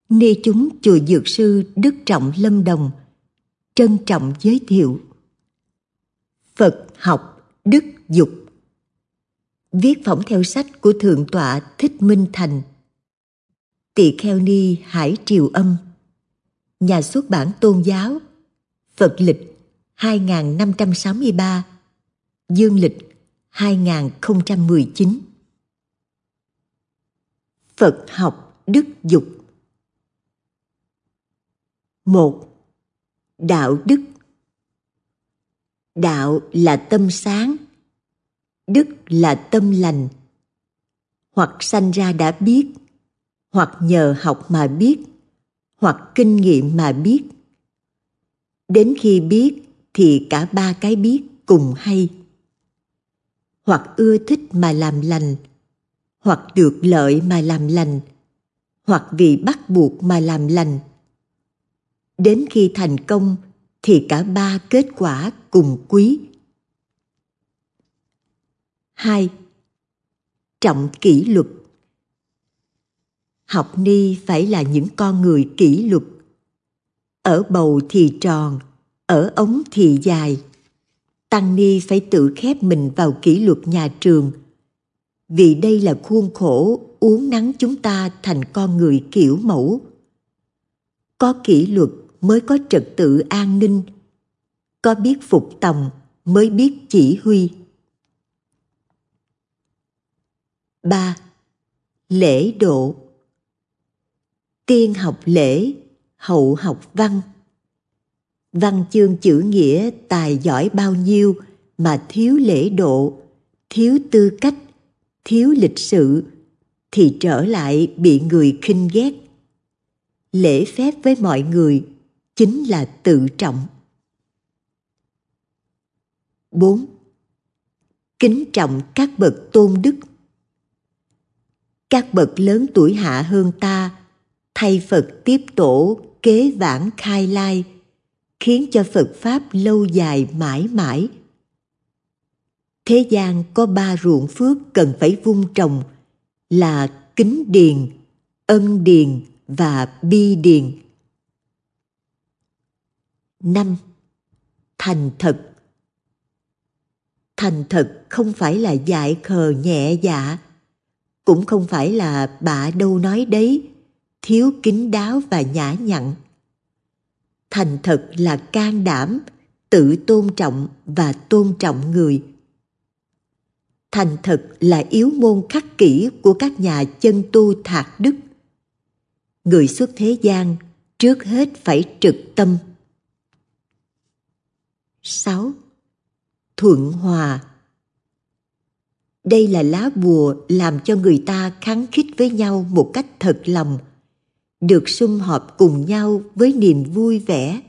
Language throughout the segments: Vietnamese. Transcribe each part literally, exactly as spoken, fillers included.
Ni chúng chùa Dược Sư Đức Trọng Lâm Đồng trân trọng giới thiệu Phật học đức dục, viết phỏng theo sách của Thượng tọa Thích Minh Thành, Tỳ Kheo Ni Hải Triều Âm, nhà xuất bản tôn giáo, Phật lịch hai nghìn năm trăm sáu mươi ba, dương lịch hai nghìn không trăm mười chín. Phật học đức dục. Một. Đạo đức. Đạo là tâm sáng, đức là tâm lành. Hoặc sanh ra đã biết, hoặc nhờ học mà biết, hoặc kinh nghiệm mà biết. Đến khi biết thì cả ba cái biết cùng hay. Hoặc ưa thích mà làm lành, hoặc được lợi mà làm lành, hoặc vì bắt buộc mà làm lành. Đến khi thành công thì cả ba kết quả cùng quý. Hai. Trọng kỷ luật. Học ni phải là những con người kỷ luật. Ở bầu thì tròn, ở ống thì dài. Tăng ni phải tự khép mình vào kỷ luật nhà trường, vì đây là khuôn khổ uốn nắn chúng ta thành con người kiểu mẫu. Có kỷ luật mới có trật tự an ninh, có biết phục tòng mới biết chỉ huy. Ba. Lễ độ. Tiên học lễ, hậu học văn. Văn chương chữ nghĩa tài giỏi bao nhiêu mà thiếu lễ độ, thiếu tư cách, thiếu lịch sự, thì trở lại bị người khinh ghét. Lễ phép với mọi người chính là tự trọng. Bốn. Kính trọng các bậc tôn đức. Các bậc lớn tuổi hạ hơn ta, thay Phật tiếp tổ, kế vãng khai lai, khiến cho Phật Pháp lâu dài mãi mãi. Thế gian có ba ruộng phước cần phải vun trồng là kính điền, ân điền và bi điền. Năm. Thành thật. Thành thật không phải là dại khờ nhẹ dạ, cũng không phải là bạ đâu nói đấy, thiếu kín đáo và nhã nhặn. Thành thật là can đảm, tự tôn trọng và tôn trọng người. Thành thật là yếu môn khắc kỷ của các nhà chân tu thạc đức. Người xuất thế gian trước hết phải trực tâm. Sáu. Thuận hòa. Đây là lá bùa làm cho người ta khăng khít với nhau một cách thật lòng, được sum họp cùng nhau với niềm vui vẻ.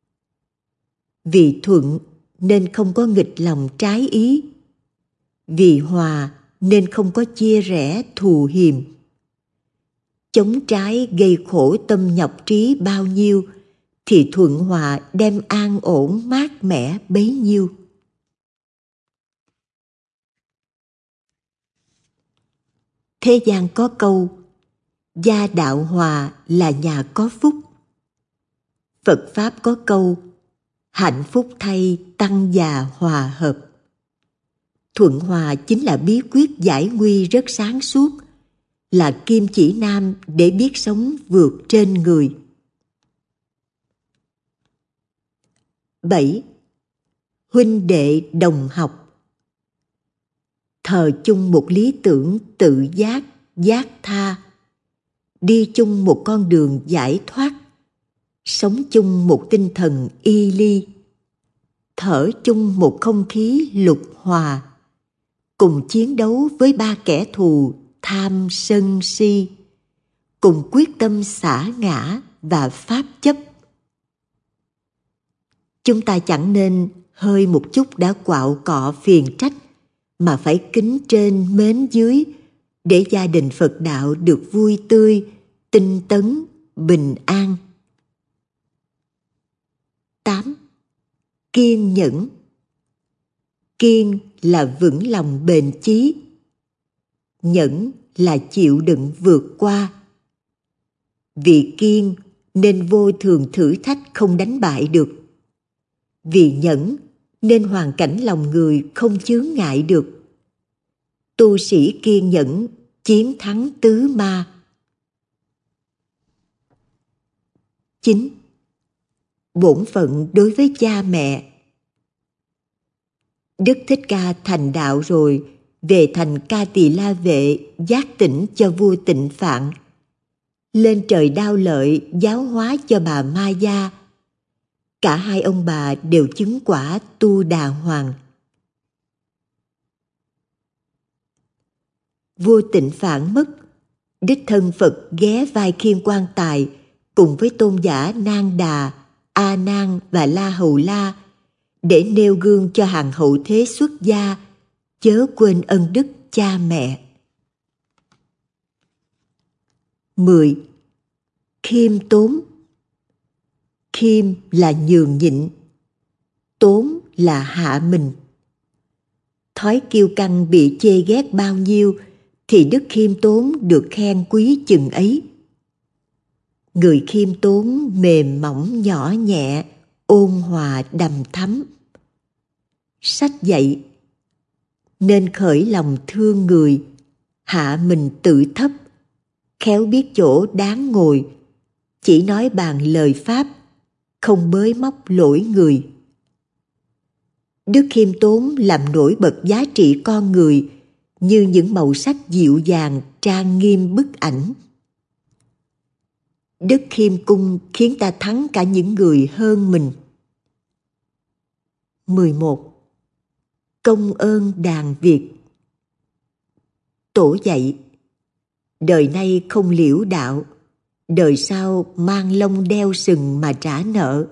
Vì thuận nên không có nghịch lòng trái ý, vì hòa nên không có chia rẽ thù hiềm. Chống trái gây khổ tâm nhọc trí bao nhiêu, thì thuận hòa đem an ổn mát mẻ bấy nhiêu. Thế gian có câu, gia đạo hòa là nhà có phúc. Phật Pháp có câu, hạnh phúc thay tăng già hòa hợp. Thuận hòa chính là bí quyết giải nguy rất sáng suốt, là kim chỉ nam để biết sống vượt trên người. Bảy. Huynh đệ đồng học. Thờ chung một lý tưởng tự giác, giác tha, đi chung một con đường giải thoát, sống chung một tinh thần y ly, thở chung một không khí lục hòa, cùng chiến đấu với ba kẻ thù tham sân si, cùng quyết tâm xả ngã và pháp chấp. Chúng ta chẳng nên hơi một chút đã quạo cọ phiền trách, mà phải kính trên mến dưới, để gia đình Phật đạo được vui tươi, tinh tấn, bình an. Tám. Kiên nhẫn. Kiên là vững lòng bền chí, nhẫn là chịu đựng vượt qua. Vì kiên nên vô thường thử thách không đánh bại được. Vì nhẫn nên hoàn cảnh lòng người không chướng ngại được. Tu sĩ kiên nhẫn chiến thắng tứ ma. chín. Bổn phận đối với cha mẹ. Đức Thích Ca thành đạo rồi, về thành Ca Tỳ La Vệ giác tỉnh cho vua Tịnh Phạn. Lên trời Đao Lợi giáo hóa cho bà Ma Gia. Cả hai ông bà đều chứng quả Tu Đà Hoàng. Vua Tịnh Phạn mất, đích thân Phật ghé vai khiêng quan tài cùng với tôn giả Nang Đà, A Nan và La Hầu La để nêu gương cho hàng hậu thế xuất gia chớ quên ân đức cha mẹ. mười. Khiêm tốn. Khiêm là nhường nhịn, tốn là hạ mình. Thói kiêu căng bị chê ghét bao nhiêu thì đức khiêm tốn được khen quý chừng ấy. Người khiêm tốn mềm mỏng nhỏ nhẹ, ôn hòa đằm thắm. Sách dạy nên khởi lòng thương người, hạ mình tự thấp, khéo biết chỗ đáng ngồi, chỉ nói bàn lời pháp, không bới móc lỗi người. Đức khiêm tốn làm nổi bật giá trị con người như những màu sắc dịu dàng trang nghiêm bức ảnh. Đức khiêm cung khiến ta thắng cả những người hơn mình. mười một. Công ơn đàn Việt. Tổ dạy: đời nay không liễu đạo, đời sau mang lông đeo sừng mà trả nợ.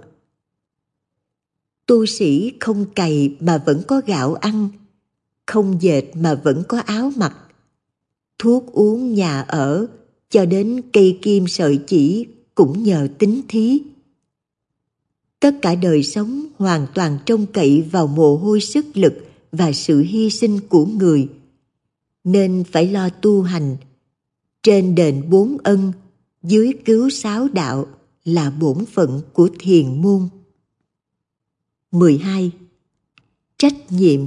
Tu sĩ không cày mà vẫn có gạo ăn, không dệt mà vẫn có áo mặc, thuốc uống nhà ở, cho đến cây kim sợi chỉ cũng nhờ tín thí. Tất cả đời sống hoàn toàn trông cậy vào mồ hôi sức lực và sự hy sinh của người, nên phải lo tu hành. Trên đền bốn ân, dưới cứu sáu đạo là bổn phận của thiền môn. mười hai. Trách nhiệm.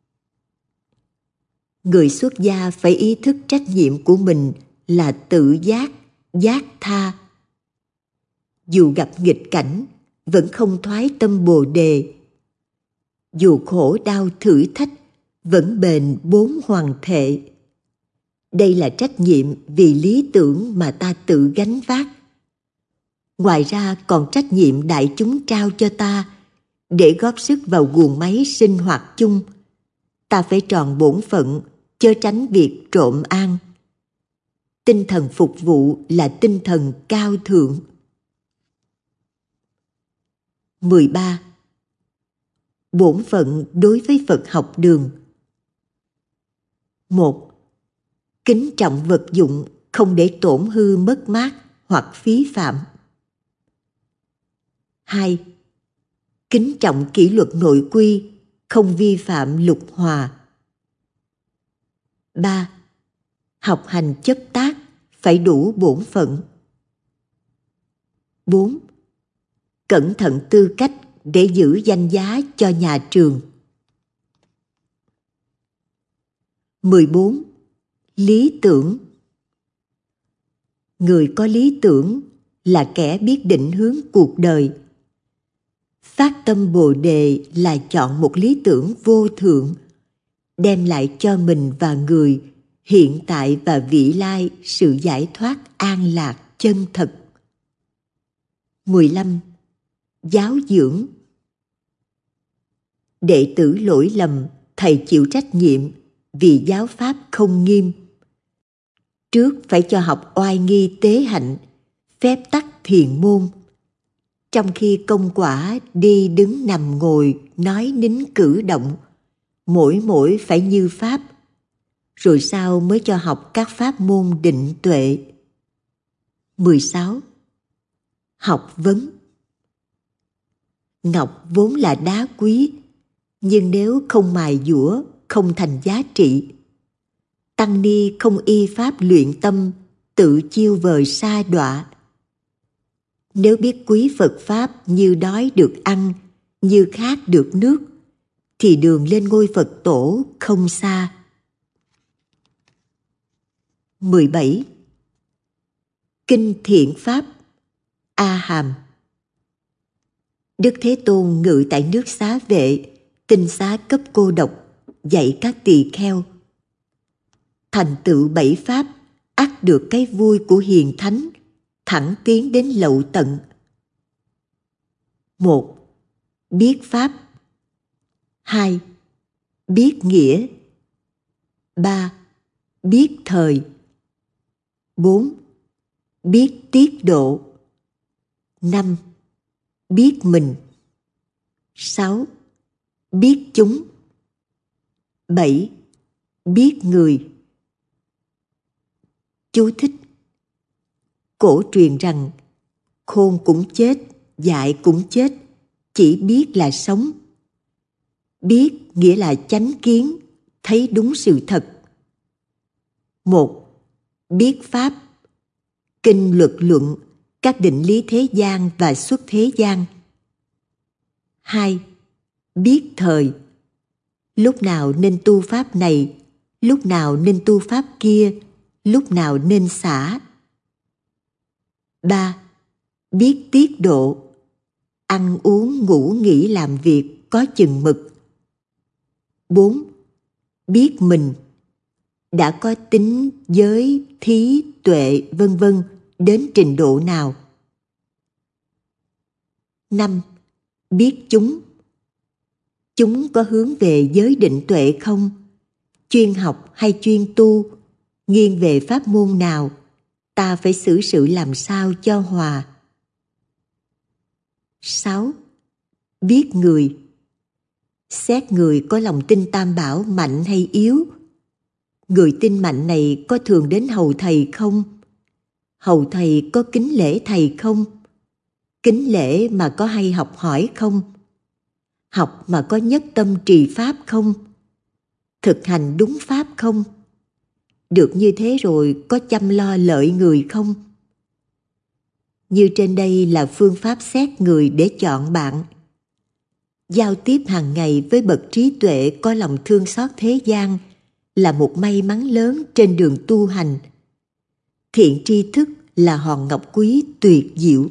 Người xuất gia phải ý thức trách nhiệm của mình là tự giác, giác tha. Dù gặp nghịch cảnh, vẫn không thoái tâm Bồ Đề. Dù khổ đau thử thách, vẫn bền bốn hoàng thệ. Đây là trách nhiệm vì lý tưởng mà ta tự gánh vác. Ngoài ra còn trách nhiệm đại chúng trao cho ta để góp sức vào guồng máy sinh hoạt chung. Ta phải tròn bổn phận, chớ tránh việc trộm an. Tinh thần phục vụ là tinh thần cao thượng. mười ba. Bổn phận đối với Phật học đường. một. Kính trọng vật dụng, không để tổn hư mất mát hoặc phí phạm. hai. Kính trọng kỷ luật nội quy, không vi phạm lục hòa. ba. Học hành chấp tác, phải đủ bổn phận. bốn. Cẩn thận tư cách để giữ danh giá cho nhà trường. mười bốn. Lý tưởng. Người có lý tưởng là kẻ biết định hướng cuộc đời. Phát tâm Bồ Đề là chọn một lý tưởng vô thượng, đem lại cho mình và người, hiện tại và vị lai sự giải thoát an lạc chân thật. mười lăm. Giáo dưỡng. Đệ tử lỗi lầm, thầy chịu trách nhiệm vì giáo pháp không nghiêm. Trước phải cho học oai nghi tế hạnh, phép tắc thiền môn. Trong khi công quả đi đứng nằm ngồi, nói nín cử động, mỗi mỗi phải như pháp, rồi sau mới cho học các pháp môn định tuệ. mười sáu. Học vấn. Ngọc vốn là đá quý, nhưng nếu không mài dũa, không thành giá trị. Tăng ni không y pháp luyện tâm, tự chiêu vời sa đọa, Nếu biết quý Phật Pháp như đói được ăn, như khát được nước, thì đường lên ngôi Phật tổ không xa. mười bảy. Kinh Thiện Pháp A Hàm. Đức Thế Tôn ngự tại nước Xá Vệ, tinh xá cấp cô độc, dạy các tỳ kheo. Thành tựu bảy pháp, ắt được cái vui của hiền thánh, thẳng tiến đến lậu tận. Một. Biết pháp. Hai. Biết nghĩa. Ba. Biết thời. Bốn. Biết tiết độ. Năm. Biết mình. Sáu. Biết chúng. Bảy. Biết người. Chú thích. Cổ truyền rằng khôn cũng chết, dại cũng chết, chỉ biết là sống. Biết nghĩa là chánh kiến, thấy đúng sự thật. Một. Biết pháp. Kinh luật luận, các định lý thế gian và xuất thế gian. Hai. Biết thời. Lúc nào nên tu pháp này, lúc nào nên tu pháp kia, lúc nào nên xả. Ba. Biết tiết độ. Ăn uống ngủ nghỉ làm việc có chừng mực. Bốn. Biết mình. Đã có tính, giới, thí, tuệ, vân vân đến trình độ nào. Năm. Biết chúng. Chúng có hướng về giới định tuệ không? Chuyên học hay chuyên tu? Nghiêng về pháp môn nào? Ta phải xử sự làm sao cho hòa. Sáu. Biết người. Xét người có lòng tin Tam Bảo mạnh hay yếu. Người tin mạnh này có thường đến hầu thầy không? Hầu thầy có kính lễ thầy không? Kính lễ mà có hay học hỏi không? Học mà có nhất tâm trì pháp không? Thực hành đúng pháp không? Được như thế rồi có chăm lo lợi người không? Như trên đây là phương pháp xét người để chọn bạn. Giao tiếp hàng ngày với bậc trí tuệ có lòng thương xót thế gian là một may mắn lớn trên đường tu hành. Thiện tri thức là hòn ngọc quý tuyệt diệu.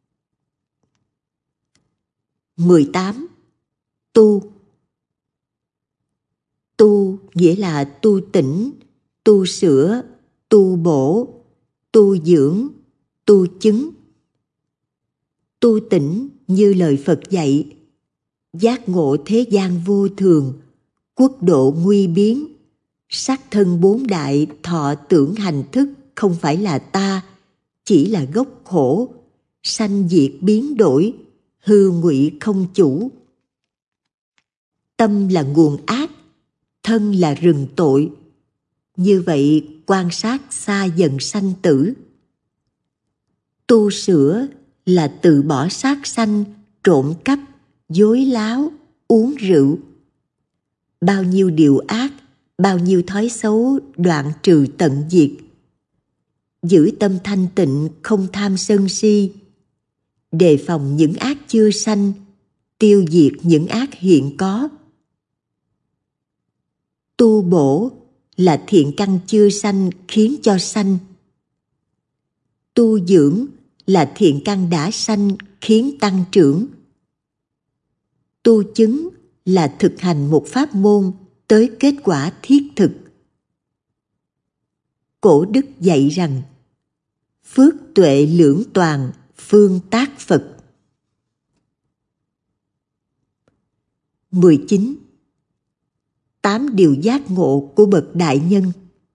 mười tám. Tu. Tu nghĩa là tu tỉnh, tu sửa, tu bổ, tu dưỡng, tu chứng. Tu tỉnh như lời Phật dạy, giác ngộ thế gian vô thường, quốc độ nguy biến, sắc thân bốn đại thọ tưởng hành thức không phải là ta, chỉ là gốc khổ, sanh diệt biến đổi, hư ngụy không chủ. Tâm là nguồn ác, thân là rừng tội. Như vậy quan sát xa dần sanh tử. Tu sửa là từ bỏ sát sanh, trộm cắp, dối láo, uống rượu. Bao nhiêu điều ác, bao nhiêu thói xấu đoạn trừ tận diệt. Giữ tâm thanh tịnh, không tham sân si. Đề phòng những ác chưa sanh, tiêu diệt những ác hiện có. Tu bổ là thiện căn chưa sanh khiến cho sanh. Tu dưỡng là thiện căn đã sanh khiến tăng trưởng. Tu chứng là thực hành một pháp môn tới kết quả thiết thực. Cổ đức dạy rằng phước tuệ lưỡng toàn, phương tác Phật. mười chín. Tám điều giác ngộ của bậc đại nhân.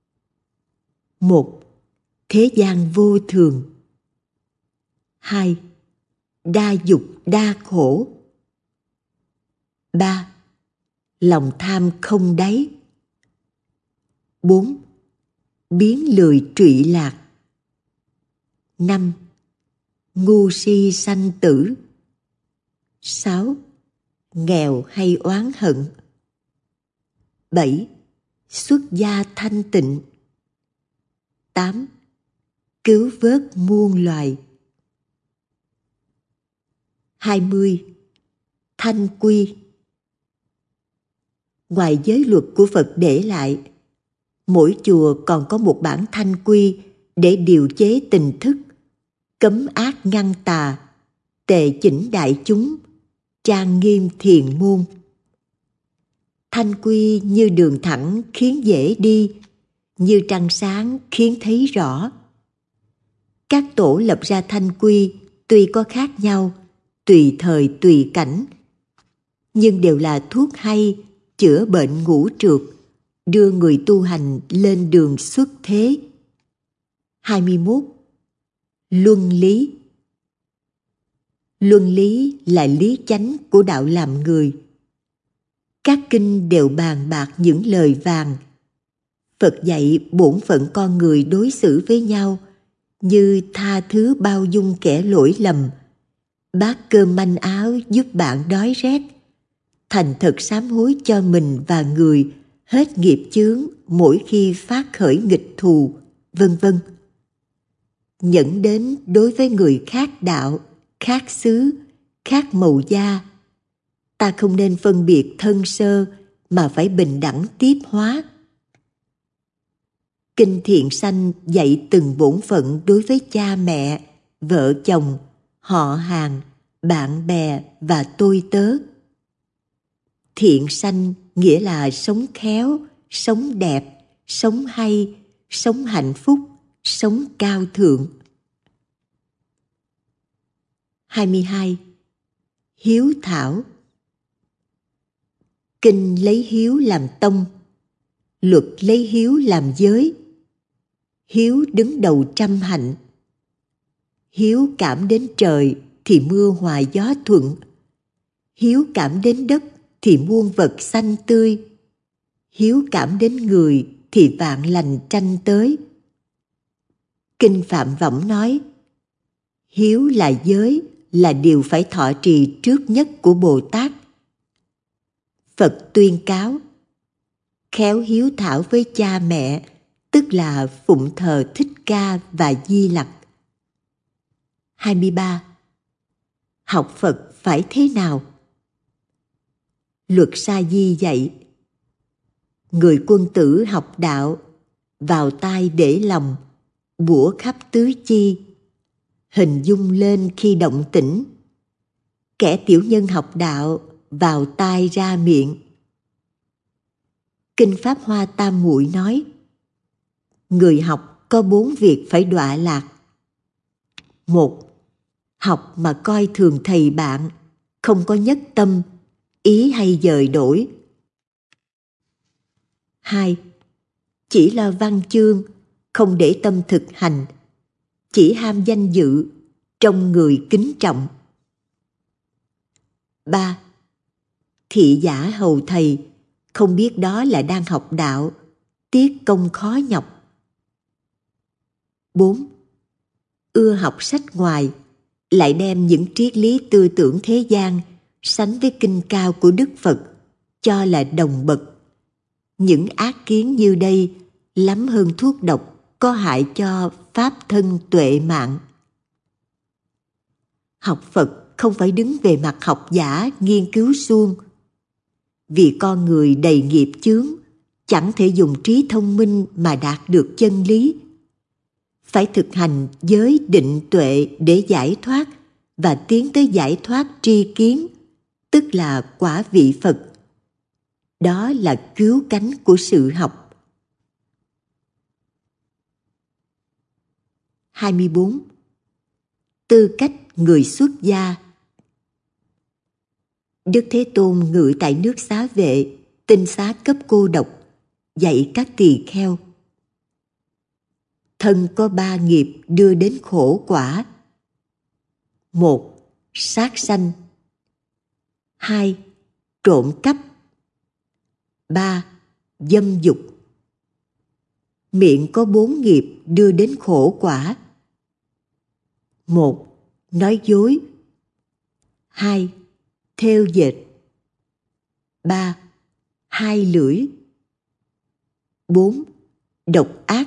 Một. Thế gian vô thường. Hai. Đa dục đa khổ. Ba. Lòng tham không đáy. Bốn. Biến lười trụy lạc. Năm. Ngu si sanh tử. Sáu. Nghèo hay oán hận. Bảy. Xuất gia thanh tịnh. Tám. Cứu vớt muôn loài. hai mươi. Thanh quy. Ngoài giới luật của Phật để lại, mỗi chùa còn có một bản thanh quy để điều chế tình thức, cấm ác ngăn tà, tề chỉnh đại chúng, trang nghiêm thiền môn. Thanh quy như đường thẳng khiến dễ đi, như trăng sáng khiến thấy rõ. Các tổ lập ra thanh quy tuy có khác nhau, tùy thời tùy cảnh, nhưng đều là thuốc hay chữa bệnh ngũ trược, đưa người tu hành lên đường xuất thế. hai mươi mốt. Luân lý. Luân lý là lý chánh của đạo làm người. Các kinh đều bàn bạc những lời vàng. Phật dạy bổn phận con người đối xử với nhau như tha thứ bao dung kẻ lỗi lầm, bát cơm manh áo giúp bạn đói rét, thành thật sám hối cho mình và người hết nghiệp chướng mỗi khi phát khởi nghịch thù, vân vân. Nhẫn đến đối với người khác đạo, khác xứ, khác màu da. Ta không nên phân biệt thân sơ mà phải bình đẳng tiếp hóa. Kinh Thiện Sanh dạy từng bổn phận đối với cha mẹ, vợ chồng, họ hàng, bạn bè và tôi tớ. Thiện sanh nghĩa là sống khéo, sống đẹp, sống hay, sống hạnh phúc, sống cao thượng. hai mươi hai. Hiếu thảo. Kinh lấy hiếu làm tông, luật lấy hiếu làm giới. Hiếu đứng đầu trăm hạnh. Hiếu cảm đến trời thì mưa hòa gió thuận. Hiếu cảm đến đất thì muôn vật xanh tươi. Hiếu cảm đến người thì vạn lành tranh tới. Kinh Phạm Võng nói, hiếu là giới, là điều phải thọ trì trước nhất của Bồ Tát. Phật tuyên cáo, khéo hiếu thảo với cha mẹ, tức là phụng thờ Thích Ca và Di Lặc. hai mươi ba. Học Phật phải thế nào? Luật Sa Di dạy, người quân tử học đạo, vào tai để lòng, bủa khắp tứ chi, hình dung lên khi động tĩnh. Kẻ tiểu nhân học đạo, vào tai ra miệng. Kinh Pháp Hoa Tam Muội nói, người học có bốn việc phải đọa lạc. Một, học mà coi thường thầy bạn, không có nhất tâm, ý hay dời đổi. Hai, chỉ lo văn chương, không để tâm thực hành, chỉ ham danh dự, trong người kính trọng. Ba, thị giả hầu thầy, không biết đó là đang học đạo, tiếc công khó nhọc. Bốn, ưa học sách ngoài, lại đem những triết lý tư tưởng thế gian sánh với kinh cao của Đức Phật, cho là đồng bậc. Những ác kiến như đây lắm hơn thuốc độc, có hại cho pháp thân tuệ mạng. Học Phật không phải đứng về mặt học giả nghiên cứu suông. Vì con người đầy nghiệp chướng, chẳng thể dùng trí thông minh mà đạt được chân lý. Phải thực hành giới định tuệ để giải thoát và tiến tới giải thoát tri kiến, tức là quả vị Phật. Đó là cứu cánh của sự học. hai mươi bốn. Tư cách người xuất gia. Đức Thế Tôn ngự tại nước Xá Vệ, tinh xá cấp cô độc, dạy các tỳ kheo. Thân có ba nghiệp đưa đến khổ quả. Một, sát sanh. Hai, trộm cắp. Ba, dâm dục. Miệng có bốn nghiệp đưa đến khổ quả. Một, nói dối. Hai, thêu dệt. Ba, hai lưỡi. Bốn, độc ác.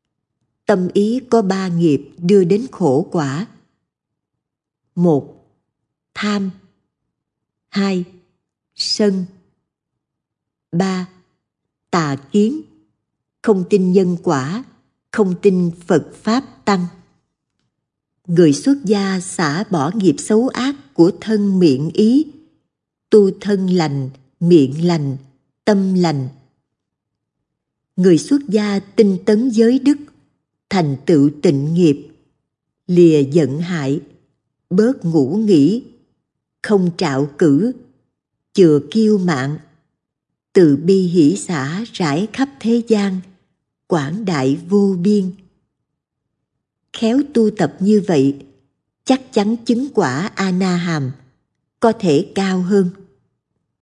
Tâm ý có ba nghiệp đưa đến khổ quả. Một, tham. Hai, sân. Ba, tà kiến, không tin nhân quả, không tin Phật Pháp Tăng. Người xuất gia xả bỏ nghiệp xấu ác của thân miệng ý, tu thân lành, miệng lành, tâm lành. Người xuất gia tinh tấn giới đức, thành tựu tịnh nghiệp, lìa giận hại, bớt ngủ nghỉ, không trạo cử, chừa kiêu mạn, từ bi hỷ xả rải khắp thế gian, quảng đại vô biên. Khéo tu tập như vậy, chắc chắn chứng quả A Na Hàm, có thể cao hơn.